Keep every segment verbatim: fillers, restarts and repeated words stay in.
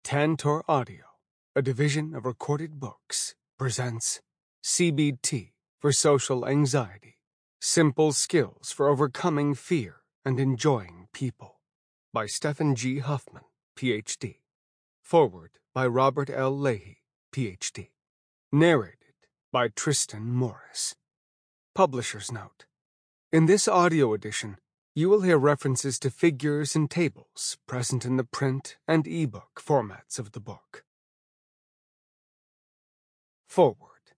Tantor Audio, a division of Recorded Books, presents C B T for Social Anxiety, Simple Skills for Overcoming Fear and Enjoying People, by Stephen G. Huffman, P H D. Foreword by Robert L. Leahy, P H D. Narrated by Tristan Morris. Publisher's Note: in this audio edition, you will hear references to figures and tables present in the print and ebook formats of the book. Foreword.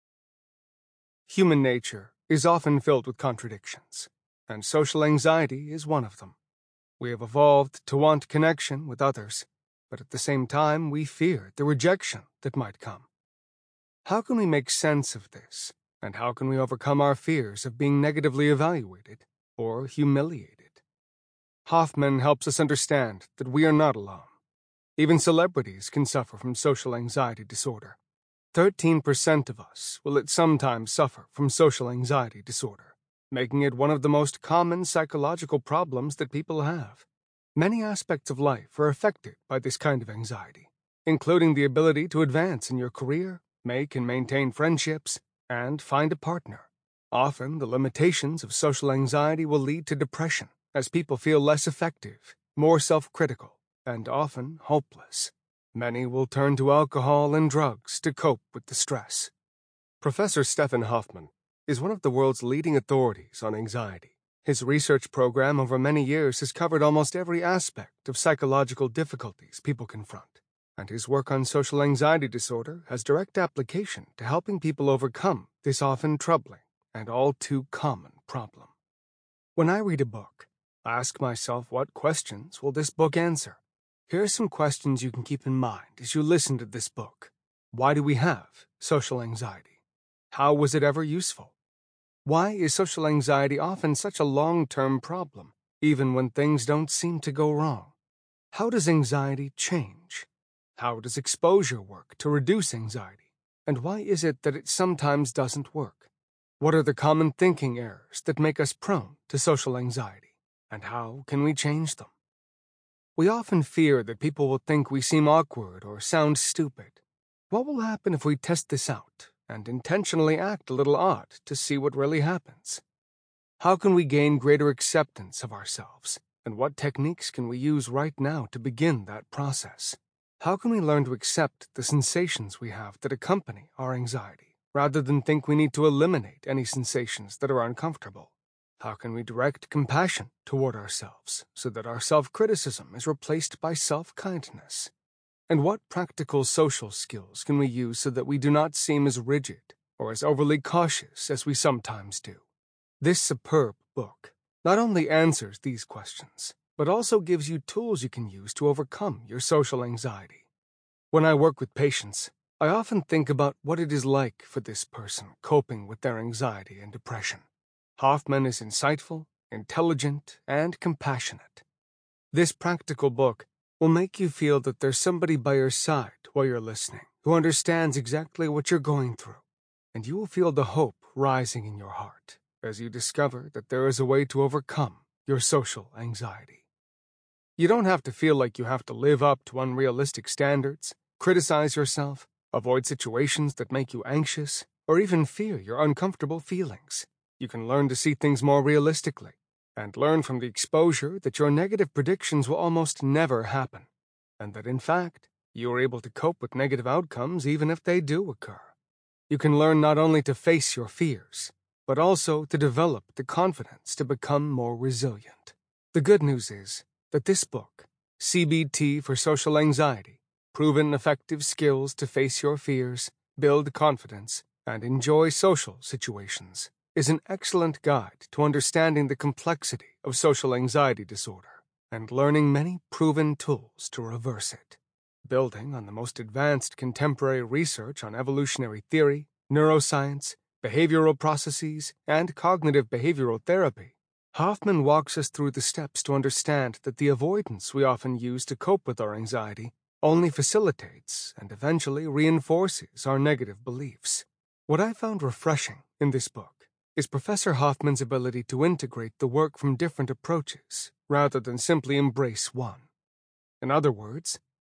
Human nature is often filled with contradictions, and social anxiety is one of them. We have evolved to want connection with others, but at the same time we fear the rejection that might come. How can we make sense of this, and how can we overcome our fears of being negatively evaluated or humiliated? Hoffman helps us understand that we are not alone. Even celebrities can suffer from social anxiety disorder. thirteen percent of us will at some time suffer from social anxiety disorder, making it one of the most common psychological problems that people have. Many aspects of life are affected by this kind of anxiety, including the ability to advance in your career, make and maintain friendships, and find a partner. Often, the limitations of social anxiety will lead to depression, as people feel less effective, more self-critical, and often hopeless. Many will turn to alcohol and drugs to cope with the stress. Professor Stephen Hoffman is one of the world's leading authorities on anxiety. His research program over many years has covered almost every aspect of psychological difficulties people confront, and his work on social anxiety disorder has direct application to helping people overcome this often troubling and all too common problem. When I read a book, I ask myself, what questions will this book answer? Here are some questions you can keep in mind as you listen to this book. Why do we have social anxiety? How was it ever useful? Why is social anxiety often such a long-term problem, even when things don't seem to go wrong? How does anxiety change? How does exposure work to reduce anxiety? And why is it that it sometimes doesn't work? What are the common thinking errors that make us prone to social anxiety? And how can we change them? We often fear that people will think we seem awkward or sound stupid. What will happen if we test this out and intentionally act a little odd to see what really happens? How can we gain greater acceptance of ourselves? And what techniques can we use right now to begin that process? How can we learn to accept the sensations we have that accompany our anxiety, rather than think we need to eliminate any sensations that are uncomfortable? How can we direct compassion toward ourselves so that our self-criticism is replaced by self-kindness? And what practical social skills can we use so that we do not seem as rigid or as overly cautious as we sometimes do? This superb book not only answers these questions, but also gives you tools you can use to overcome your social anxiety. When I work with patients, I often think about what it is like for this person coping with their anxiety and depression. Hoffman is insightful, intelligent, and compassionate. This practical book will make you feel that there's somebody by your side while you're listening who understands exactly what you're going through, and you will feel the hope rising in your heart as you discover that there is a way to overcome your social anxiety. You don't have to feel like you have to live up to unrealistic standards, criticize yourself, avoid situations that make you anxious, or even fear your uncomfortable feelings. You can learn to see things more realistically, and learn from the exposure that your negative predictions will almost never happen, and that in fact, you are able to cope with negative outcomes even if they do occur. You can learn not only to face your fears, but also to develop the confidence to become more resilient. The good news is that this book, C B T for Social Anxiety, Proven Effective Skills to Face Your Fears, Build Confidence, and Enjoy Social Situations, is an excellent guide to understanding the complexity of social anxiety disorder and learning many proven tools to reverse it. Building on the most advanced contemporary research on evolutionary theory, neuroscience, behavioral processes, and cognitive behavioral therapy, Hoffman walks us through the steps to understand that the avoidance we often use to cope with our anxiety only facilitates and eventually reinforces our negative beliefs. What I found refreshing in this book is Professor Hoffman's ability to integrate the work from different approaches rather than simply embrace one. In other words,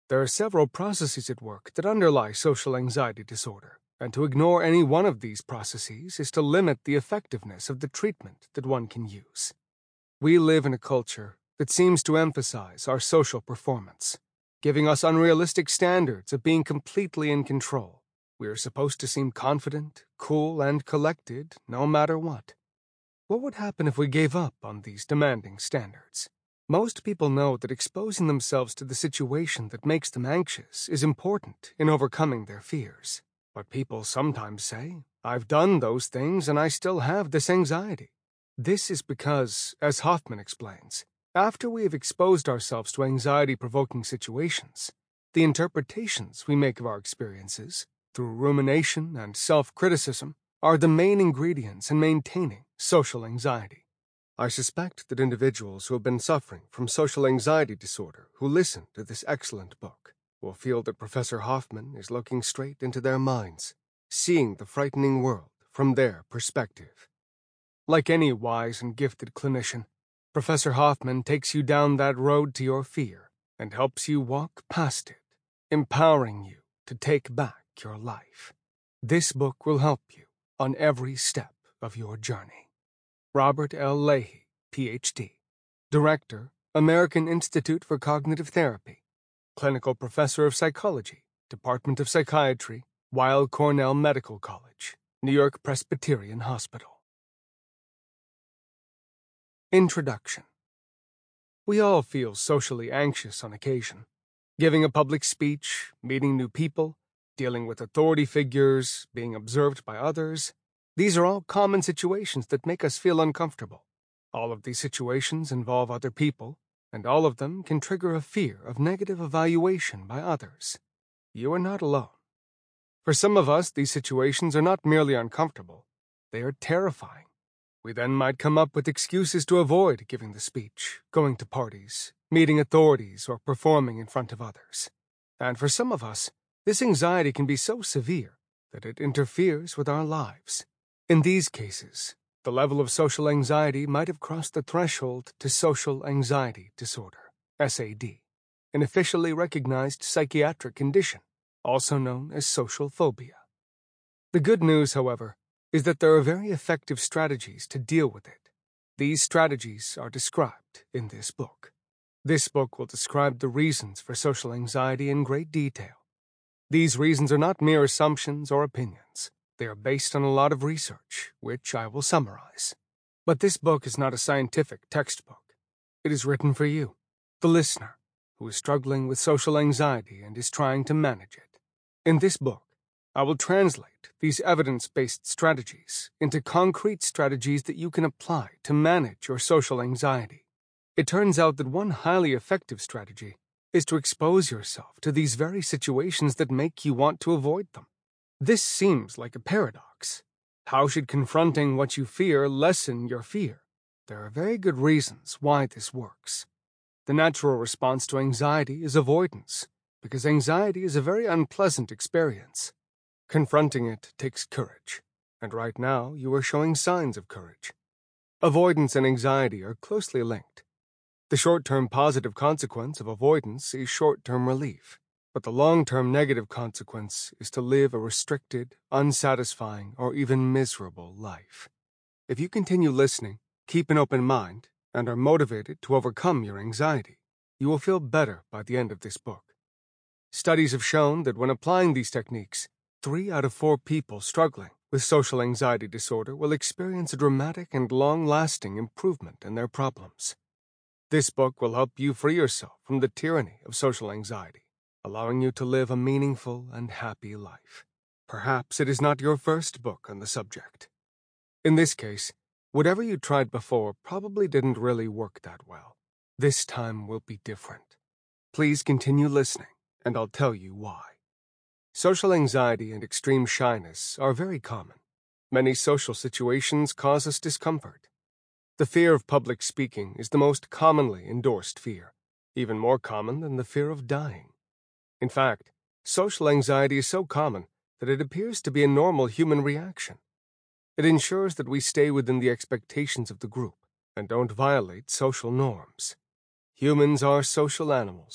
There are several processes at work that underlie social anxiety disorder, and to ignore any one of these processes is to limit the effectiveness of the treatment that one can use. We live in a culture that seems to emphasize our social performance, giving us unrealistic standards of being completely in control. We are supposed to seem confident, cool, and collected no matter what. What would happen if we gave up on these demanding standards? Most people know that exposing themselves to the situation that makes them anxious is important in overcoming their fears. But people sometimes say, "I've done those things and I still have this anxiety." This is because, as Hoffman explains, after we have exposed ourselves to anxiety-provoking situations, the interpretations we make of our experiences, through rumination and self-criticism, are the main ingredients in maintaining social anxiety. I suspect that individuals who have been suffering from social anxiety disorder who listen to this excellent book will feel that Professor Hoffman is looking straight into their minds, seeing the frightening world from their perspective. Like any wise and gifted clinician, Professor Hoffman takes you down that road to your fear and helps you walk past it, empowering you to take back your life. This book will help you on every step of your journey. Robert L. Leahy, P H D, Director, American Institute for Cognitive Therapy, Clinical Professor of Psychology, Department of Psychiatry, Weill Cornell Medical College, New York Presbyterian Hospital. Introduction. We all feel socially anxious on occasion. Giving a public speech, meeting new people, dealing with authority figures, being observed by others. These are all common situations that make us feel uncomfortable. All of these situations involve other people, and all of them can trigger a fear of negative evaluation by others. You are not alone. For some of us, these situations are not merely uncomfortable, they are terrifying. We then might come up with excuses to avoid giving the speech, going to parties, meeting authorities, or performing in front of others. And for some of us, this anxiety can be so severe that it interferes with our lives. In these cases, the level of social anxiety might have crossed the threshold to social anxiety disorder, S A D, an officially recognized psychiatric condition, also known as social phobia. The good news, however, is that there are very effective strategies to deal with it. These strategies are described in this book. This book will describe the reasons for social anxiety in great detail. These reasons are not mere assumptions or opinions. They are based on a lot of research, which I will summarize. But this book is not a scientific textbook. It is written for you, the listener, who is struggling with social anxiety and is trying to manage it. In this book, I will translate these evidence-based strategies into concrete strategies that you can apply to manage your social anxiety. It turns out that one highly effective strategy is to expose yourself to these very situations that make you want to avoid them. This seems like a paradox. How should confronting what you fear lessen your fear? There are very good reasons why this works. The natural response to anxiety is avoidance, because anxiety is a very unpleasant experience. Confronting it takes courage, and right now you are showing signs of courage. Avoidance and anxiety are closely linked. The short-term positive consequence of avoidance is short-term relief. But the long-term negative consequence is to live a restricted, unsatisfying, or even miserable life. If you continue listening, keep an open mind, and are motivated to overcome your anxiety, you will feel better by the end of this book. Studies have shown that when applying these techniques, three out of four people struggling with social anxiety disorder will experience a dramatic and long-lasting improvement in their problems. This book will help you free yourself from the tyranny of social anxiety, allowing you to live a meaningful and happy life. Perhaps it is not your first book on the subject. In this case, whatever you tried before probably didn't really work that well. This time will be different. Please continue listening, and I'll tell you why. Social anxiety and extreme shyness are very common. Many social situations cause us discomfort. The fear of public speaking is the most commonly endorsed fear, even more common than the fear of dying. In fact, social anxiety is so common that it appears to be a normal human reaction. It ensures that we stay within the expectations of the group and don't violate social norms. Humans are social animals,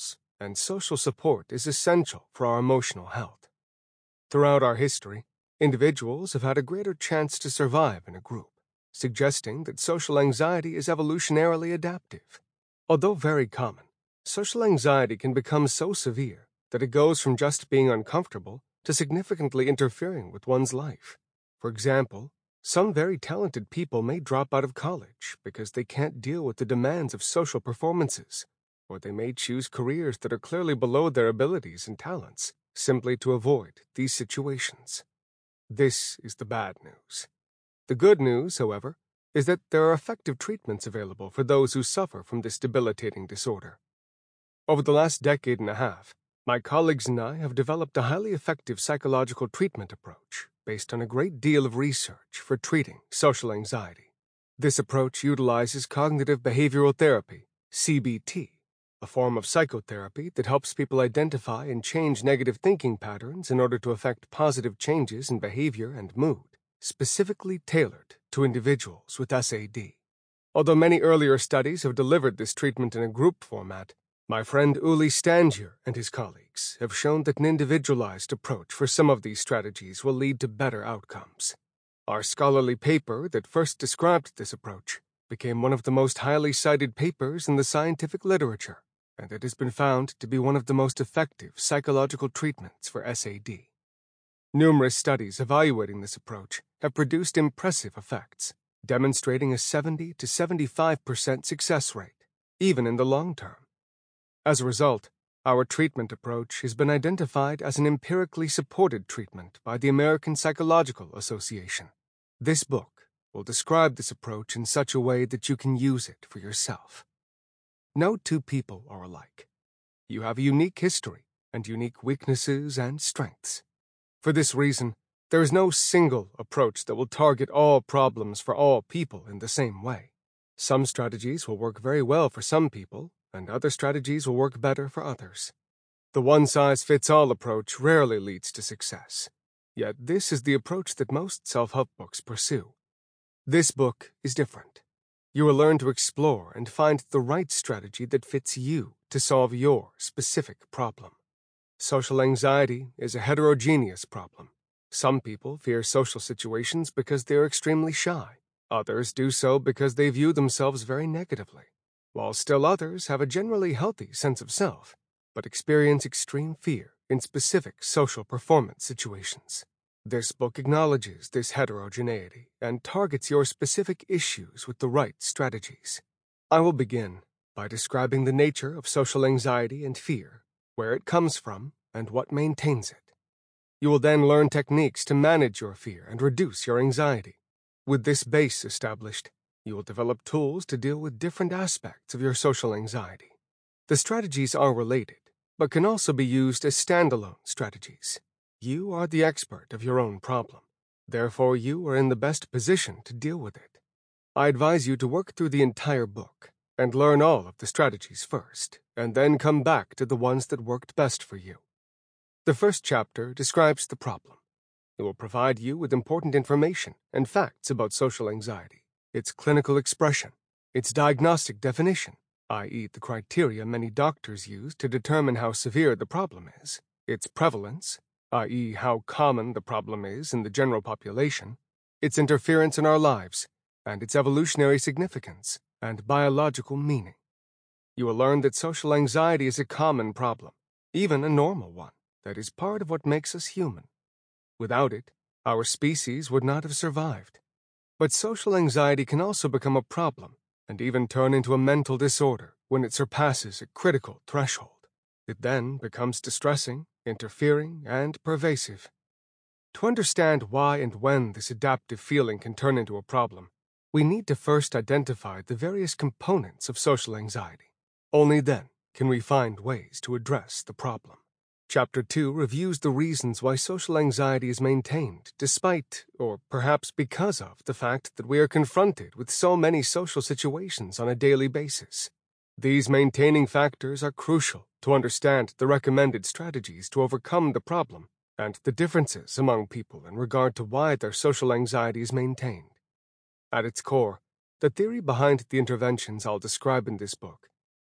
and social support is essential for our emotional health. Throughout our history, individuals have had a greater chance to survive in a group, suggesting that social anxiety is evolutionarily adaptive. Although very common, social anxiety can become so severe that it goes from just being uncomfortable to significantly interfering with one's life. For example, some very talented people may drop out of college because they can't deal with the demands of social performances, or they may choose careers that are clearly below their abilities and talents simply to avoid these situations. This is the bad news. The good news, however, is that there are effective treatments available for those who suffer from this debilitating disorder. Over the last decade and a half, my colleagues and I have developed a highly effective psychological treatment approach based on a great deal of research for treating social anxiety. This approach utilizes cognitive behavioral therapy, C B T, a form of psychotherapy that helps people identify and change negative thinking patterns in order to affect positive changes in behavior and mood, specifically tailored to individuals with S A D. Although many earlier studies have delivered this treatment in a group format, my friend Uli Stangier and his colleagues have shown that an individualized approach for some of these strategies will lead to better outcomes. Our scholarly paper that first described this approach became one of the most highly cited papers in the scientific literature, and it has been found to be one of the most effective psychological treatments for S A D. Numerous studies evaluating this approach have produced impressive effects, demonstrating a seventy to seventy-five percent success rate, even in the long term. As a result, our treatment approach has been identified as an empirically supported treatment by the American Psychological Association. This book will describe this approach in such a way that you can use it for yourself. No two people are alike. You have a unique history and unique weaknesses and strengths. For this reason, there is no single approach that will target all problems for all people in the same way. Some strategies will work very well for some people, and other strategies will work better for others. The one-size-fits-all approach rarely leads to success, yet this is the approach that most self-help books pursue. This book is different. You will learn to explore and find the right strategy that fits you to solve your specific problem. Social anxiety is a heterogeneous problem. Some people fear social situations because they are extremely shy. Others do so because they view themselves very negatively, while still others have a generally healthy sense of self, but experience extreme fear in specific social performance situations. This book acknowledges this heterogeneity and targets your specific issues with the right strategies. I will begin by describing the nature of social anxiety and fear, where it comes from, and what maintains it. You will then learn techniques to manage your fear and reduce your anxiety. With this base established, you will develop tools to deal with different aspects of your social anxiety. The strategies are related, but can also be used as standalone strategies. You are the expert of your own problem. Therefore, you are in the best position to deal with it. I advise you to work through the entire book and learn all of the strategies first, and then come back to the ones that worked best for you. The first chapter describes the problem. It will provide you with important information and facts about social anxiety, its clinical expression, its diagnostic definition, that is the criteria many doctors use to determine how severe the problem is, its prevalence, that is how common the problem is in the general population, its interference in our lives, and its evolutionary significance and biological meaning. You will learn that social anxiety is a common problem, even a normal one, that is part of what makes us human. Without it, our species would not have survived. But social anxiety can also become a problem and even turn into a mental disorder when it surpasses a critical threshold. It then becomes distressing, interfering, and pervasive. To understand why and when this adaptive feeling can turn into a problem, we need to first identify the various components of social anxiety. Only then can we find ways to address the problem. Chapter two reviews the reasons why social anxiety is maintained despite, or perhaps because of, the fact that we are confronted with so many social situations on a daily basis. These maintaining factors are crucial to understand the recommended strategies to overcome the problem and the differences among people in regard to why their social anxiety is maintained. At its core, the theory behind the interventions I'll describe in this book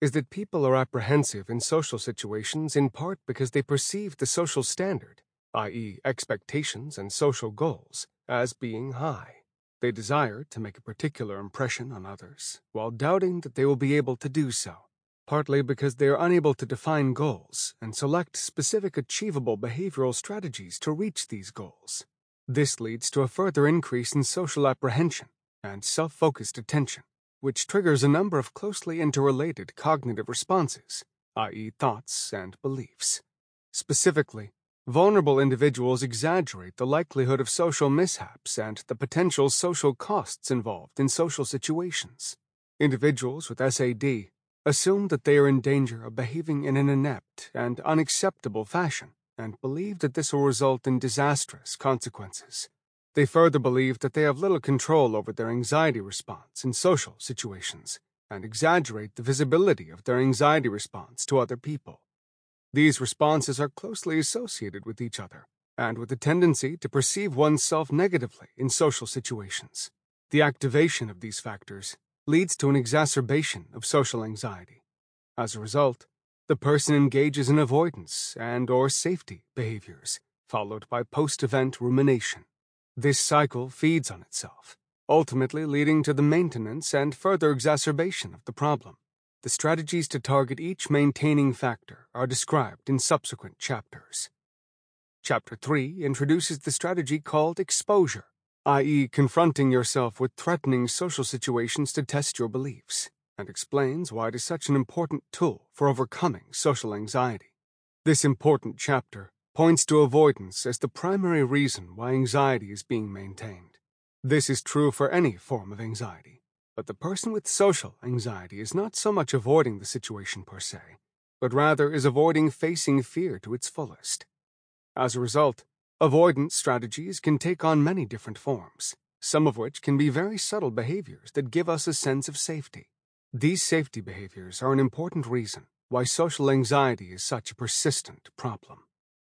is that people are apprehensive in social situations in part because they perceive the social standard, that is expectations and social goals, as being high. They desire to make a particular impression on others, while doubting that they will be able to do so, partly because they are unable to define goals and select specific achievable behavioral strategies to reach these goals. This leads to a further increase in social apprehension and self-focused attention, which triggers a number of closely interrelated cognitive responses, that is thoughts and beliefs. Specifically, vulnerable individuals exaggerate the likelihood of social mishaps and the potential social costs involved in social situations. Individuals with S A D assume that they are in danger of behaving in an inept and unacceptable fashion and believe that this will result in disastrous consequences. They further believe that they have little control over their anxiety response in social situations and exaggerate the visibility of their anxiety response to other people. These responses are closely associated with each other and with a tendency to perceive oneself negatively in social situations. The activation of these factors leads to an exacerbation of social anxiety. As a result, the person engages in avoidance and or safety behaviors, followed by post-event rumination. This cycle feeds on itself, ultimately leading to the maintenance and further exacerbation of the problem. The strategies to target each maintaining factor are described in subsequent chapters. Chapter three introduces the strategy called exposure, that is confronting yourself with threatening social situations to test your beliefs, and explains why it is such an important tool for overcoming social anxiety. This important chapter points to avoidance as the primary reason why anxiety is being maintained. This is true for any form of anxiety. But the person with social anxiety is not so much avoiding the situation per se, but rather is avoiding facing fear to its fullest. As a result, avoidance strategies can take on many different forms, some of which can be very subtle behaviors that give us a sense of safety. These safety behaviors are an important reason why social anxiety is such a persistent problem.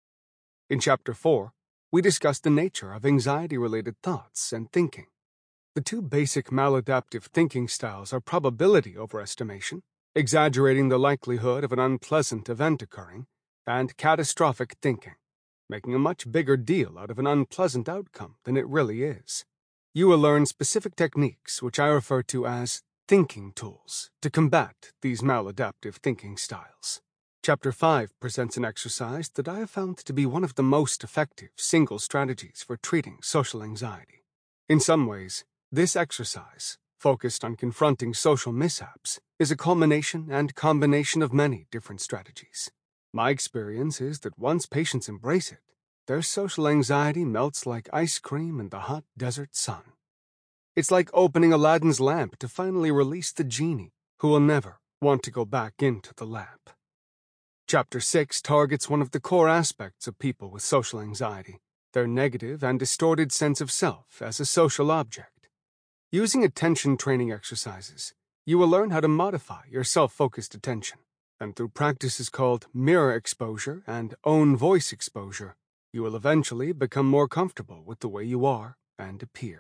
In Chapter four, we discuss the nature of anxiety-related thoughts and thinking. The two basic maladaptive thinking styles are probability overestimation, exaggerating the likelihood of an unpleasant event occurring, and catastrophic thinking, making a much bigger deal out of an unpleasant outcome than it really is. You will learn specific techniques, which I refer to as thinking tools, to combat these maladaptive thinking styles. Chapter five presents an exercise that I have found to be one of the most effective single strategies for treating social anxiety. In some ways, this exercise, focused on confronting social mishaps, is a culmination and combination of many different strategies. My experience is that once patients embrace it, their social anxiety melts like ice cream in the hot desert sun. It's like opening Aladdin's lamp to finally release the genie, who will never want to go back into the lamp. Chapter six targets one of the core aspects of people with social anxiety, their negative and distorted sense of self as a social object. Using attention training exercises, you will learn how to modify your self-focused attention, and through practices called mirror exposure and own voice exposure, you will eventually become more comfortable with the way you are and appear.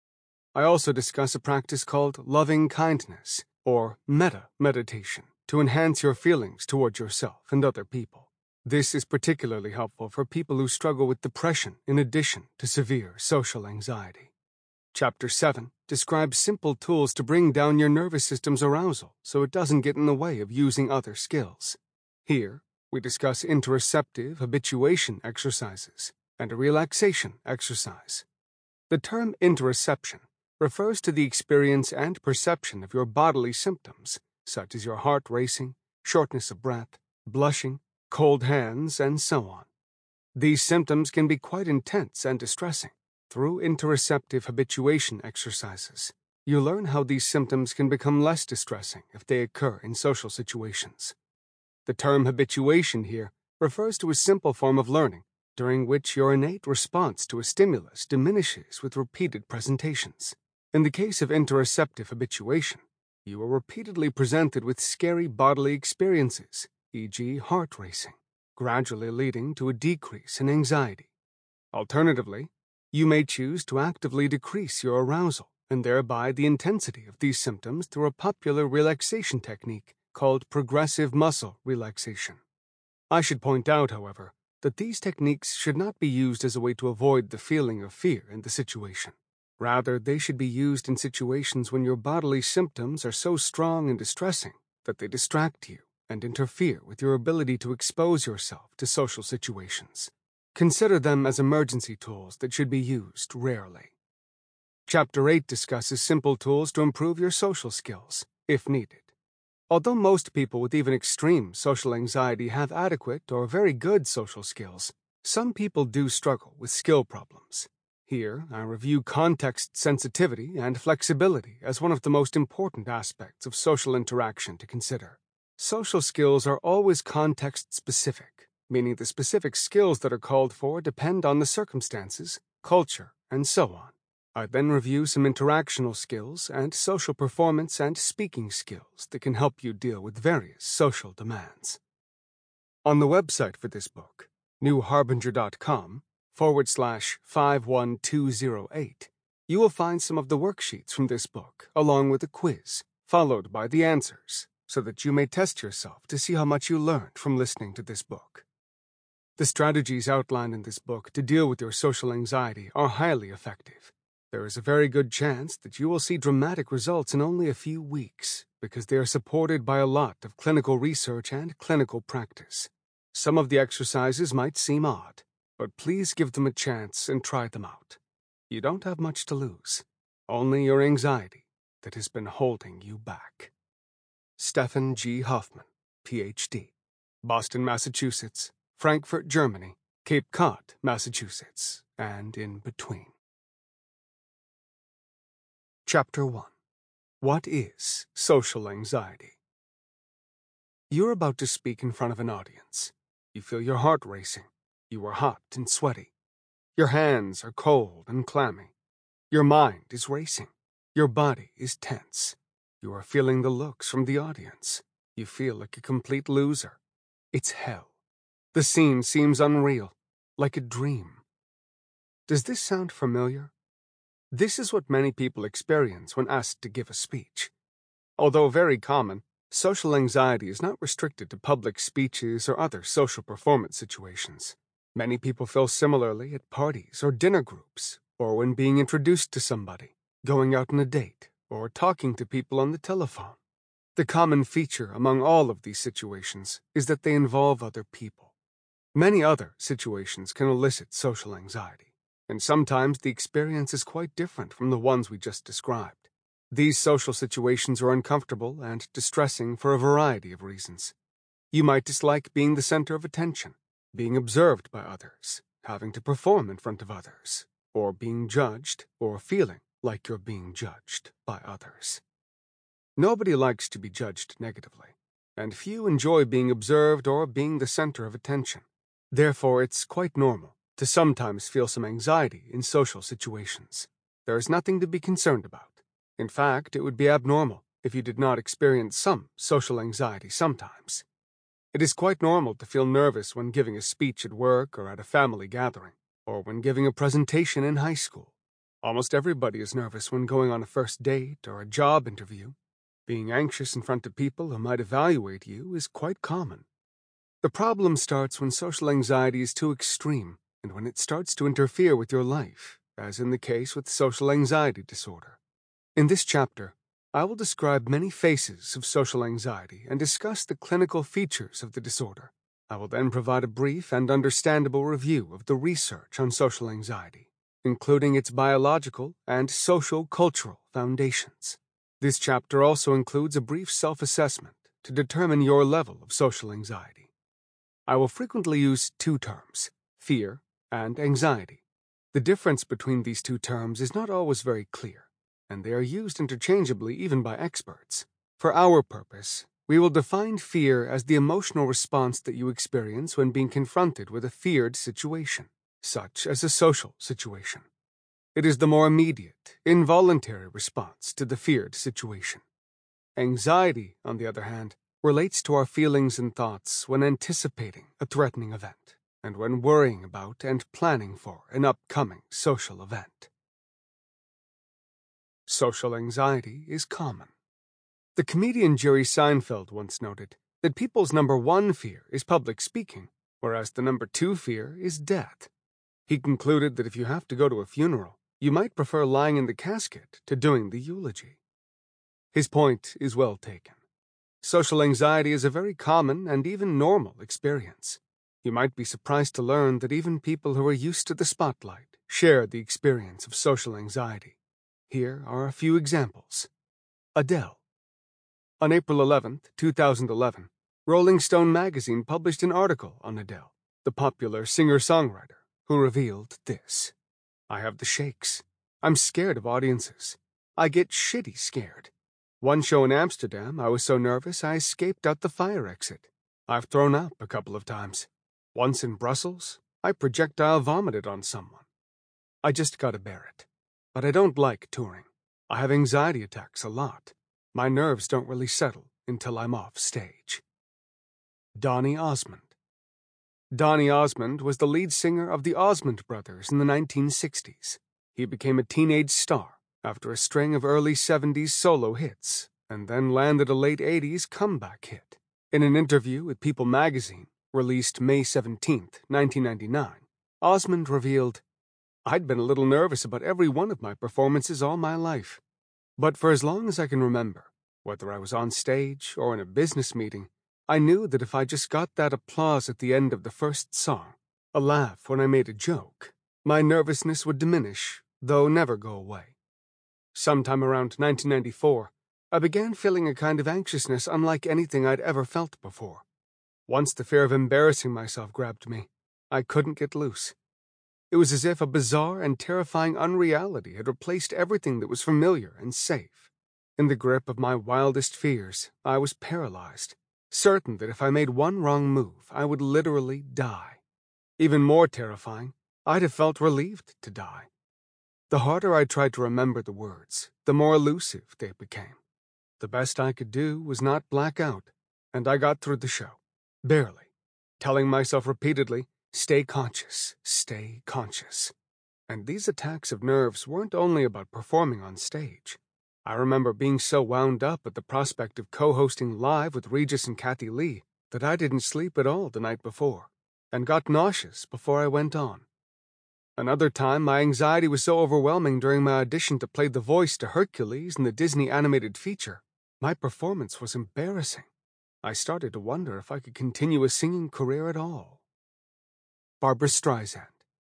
I also discuss a practice called loving kindness, or metta meditation, to enhance your feelings toward yourself and other people. This is particularly helpful for people who struggle with depression in addition to severe social anxiety. Chapter seven describes simple tools to bring down your nervous system's arousal so it doesn't get in the way of using other skills. Here, we discuss interoceptive habituation exercises and a relaxation exercise. The term interoception refers to the experience and perception of your bodily symptoms, such as your heart racing, shortness of breath, blushing, cold hands, and so on. These symptoms can be quite intense and distressing. Through interoceptive habituation exercises, you learn how these symptoms can become less distressing if they occur in social situations. The term habituation here refers to a simple form of learning during which your innate response to a stimulus diminishes with repeated presentations. In the case of interoceptive habituation, you are repeatedly presented with scary bodily experiences, for example heart racing, gradually leading to a decrease in anxiety. Alternatively, you may choose to actively decrease your arousal and thereby the intensity of these symptoms through a popular relaxation technique called progressive muscle relaxation. I should point out, however, that these techniques should not be used as a way to avoid the feeling of fear in the situation. Rather, they should be used in situations when your bodily symptoms are so strong and distressing that they distract you and interfere with your ability to expose yourself to social situations. Consider them as emergency tools that should be used rarely. Chapter eight discusses simple tools to improve your social skills, if needed. Although most people with even extreme social anxiety have adequate or very good social skills, some people do struggle with skill problems. Here, I review context sensitivity and flexibility as one of the most important aspects of social interaction to consider. Social skills are always context-specific, meaning the specific skills that are called for depend on the circumstances, culture, and so on. I then review some interactional skills and social performance and speaking skills that can help you deal with various social demands. On the website for this book, newharbinger.com forward slash 51208, you will find some of the worksheets from this book, along with a quiz, followed by the answers, so that you may test yourself to see how much you learned from listening to this book. The strategies outlined in this book to deal with your social anxiety are highly effective. There is a very good chance that you will see dramatic results in only a few weeks because they are supported by a lot of clinical research and clinical practice. Some of the exercises might seem odd, but please give them a chance and try them out. You don't have much to lose, only your anxiety that has been holding you back. Stephen G. Hoffman, P H D, Boston, Massachusetts, Frankfurt, Germany, Cape Cod, Massachusetts, and in between. Chapter one. What is social anxiety? You're about to speak in front of an audience. You feel your heart racing. You are hot and sweaty. Your hands are cold and clammy. Your mind is racing. Your body is tense. You are feeling the looks from the audience. You feel like a complete loser. It's hell. The scene seems unreal, like a dream. Does this sound familiar? This is what many people experience when asked to give a speech. Although very common, social anxiety is not restricted to public speeches or other social performance situations. Many people feel similarly at parties or dinner groups, or when being introduced to somebody, going out on a date, or talking to people on the telephone. The common feature among all of these situations is that they involve other people. Many other situations can elicit social anxiety, and sometimes the experience is quite different from the ones we just described. These social situations are uncomfortable and distressing for a variety of reasons. You might dislike being the center of attention, being observed by others, having to perform in front of others, or being judged, or feeling like you're being judged by others. Nobody likes to be judged negatively, and few enjoy being observed or being the center of attention. Therefore, it's quite normal to sometimes feel some anxiety in social situations. There is nothing to be concerned about. In fact, it would be abnormal if you did not experience some social anxiety sometimes. It is quite normal to feel nervous when giving a speech at work or at a family gathering, or when giving a presentation in high school. Almost everybody is nervous when going on a first date or a job interview. Being anxious in front of people who might evaluate you is quite common. The problem starts when social anxiety is too extreme and when it starts to interfere with your life, as in the case with social anxiety disorder. In this chapter, I will describe many phases of social anxiety and discuss the clinical features of the disorder. I will then provide a brief and understandable review of the research on social anxiety, including its biological and social-cultural foundations. This chapter also includes a brief self-assessment to determine your level of social anxiety. I will frequently use two terms, fear and anxiety. The difference between these two terms is not always very clear, and they are used interchangeably even by experts. For our purpose, we will define fear as the emotional response that you experience when being confronted with a feared situation, such as a social situation. It is the more immediate, involuntary response to the feared situation. Anxiety, on the other hand, relates to our feelings and thoughts when anticipating a threatening event, and when worrying about and planning for an upcoming social event. Social anxiety is common. The comedian Jerry Seinfeld once noted that people's number one fear is public speaking, whereas the number two fear is death. He concluded that if you have to go to a funeral, you might prefer lying in the casket to doing the eulogy. His point is well taken. Social anxiety is a very common and even normal experience. You might be surprised to learn that even people who are used to the spotlight share the experience of social anxiety. Here are a few examples. Adele. On April eleventh, two thousand eleven, Rolling Stone magazine published an article on Adele, the popular singer-songwriter, who revealed this. I have the shakes. I'm scared of audiences. I get shitty scared. One show in Amsterdam, I was so nervous I escaped out the fire exit. I've thrown up a couple of times. Once in Brussels, I projectile vomited on someone. I just gotta bear it. But I don't like touring. I have anxiety attacks a lot. My nerves don't really settle until I'm off stage. Donny Osmond. Donny Osmond was the lead singer of the Osmond Brothers in the nineteen sixties. He became a teenage star after a string of early seventies solo hits, and then landed a late eighties comeback hit. In an interview with People magazine, released May seventeenth, nineteen ninety-nine, Osmond revealed, I'd been a little nervous about every one of my performances all my life. But for as long as I can remember, whether I was on stage or in a business meeting, I knew that if I just got that applause at the end of the first song, a laugh when I made a joke, my nervousness would diminish, though never go away. Sometime around nineteen ninety-four, I began feeling a kind of anxiousness unlike anything I'd ever felt before. Once the fear of embarrassing myself grabbed me, I couldn't get loose. It was as if a bizarre and terrifying unreality had replaced everything that was familiar and safe. In the grip of my wildest fears, I was paralyzed, certain that if I made one wrong move, I would literally die. Even more terrifying, I'd have felt relieved to die. The harder I tried to remember the words, the more elusive they became. The best I could do was not black out, and I got through the show, barely, telling myself repeatedly, stay conscious, stay conscious. And these attacks of nerves weren't only about performing on stage. I remember being so wound up at the prospect of co-hosting live with Regis and Kathy Lee that I didn't sleep at all the night before, and got nauseous before I went on. Another time, my anxiety was so overwhelming during my audition to play the voice to Hercules in the Disney animated feature. My performance was embarrassing. I started to wonder if I could continue a singing career at all. Barbra Streisand.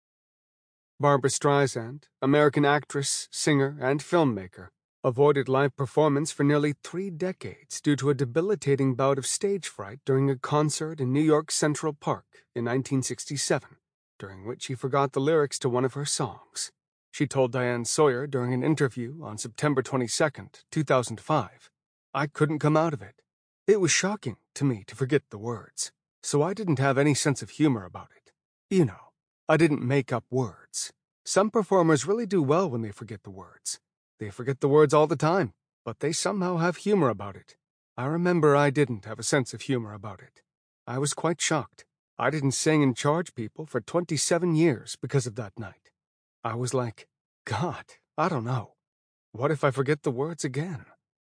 Barbra Streisand, American actress, singer, and filmmaker, avoided live performance for nearly three decades due to a debilitating bout of stage fright during a concert in New York's Central Park in nineteen sixty-seven. During which she forgot the lyrics to one of her songs. She told Diane Sawyer during an interview on September twenty-second, two thousand five, I couldn't come out of it. It was shocking to me to forget the words, so I didn't have any sense of humor about it. You know, I didn't make up words. Some performers really do well when they forget the words. They forget the words all the time, but they somehow have humor about it. I remember I didn't have a sense of humor about it. I was quite shocked. I didn't sing and charge people for twenty-seven years because of that night. I was like, God, I don't know. What if I forget the words again?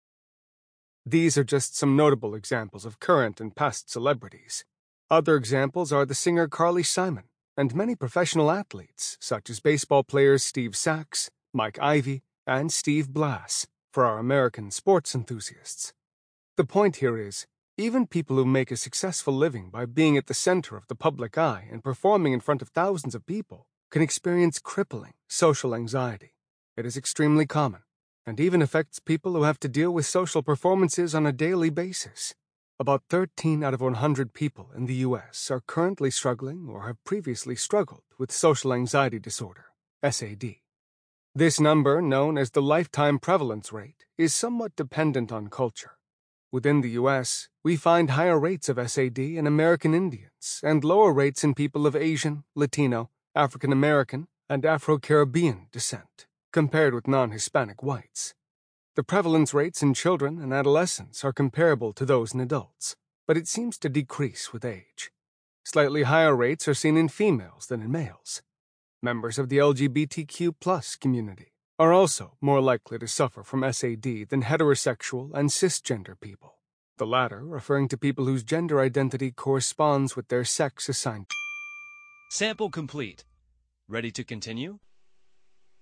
These are just some notable examples of current and past celebrities. Other examples are the singer Carly Simon and many professional athletes, such as baseball players Steve Sax, Mike Ivey, and Steve Blass, for our American sports enthusiasts. The point here is, even people who make a successful living by being at the center of the public eye and performing in front of thousands of people can experience crippling social anxiety. It is extremely common, and even affects people who have to deal with social performances on a daily basis. About thirteen out of one hundred people in the U S are currently struggling or have previously struggled with social anxiety disorder, S A D. This number, known as the lifetime prevalence rate, is somewhat dependent on culture. Within the U S, we find higher rates of S A D in American Indians and lower rates in people of Asian, Latino, African American, and Afro-Caribbean descent, compared with non-Hispanic whites. The prevalence rates in children and adolescents are comparable to those in adults, but it seems to decrease with age. Slightly higher rates are seen in females than in males. Members of the L G B T Q plus community are also more likely to suffer from S A D than heterosexual and cisgender people, the latter referring to people whose gender identity corresponds with their sex assigned. Sample complete. Ready to continue?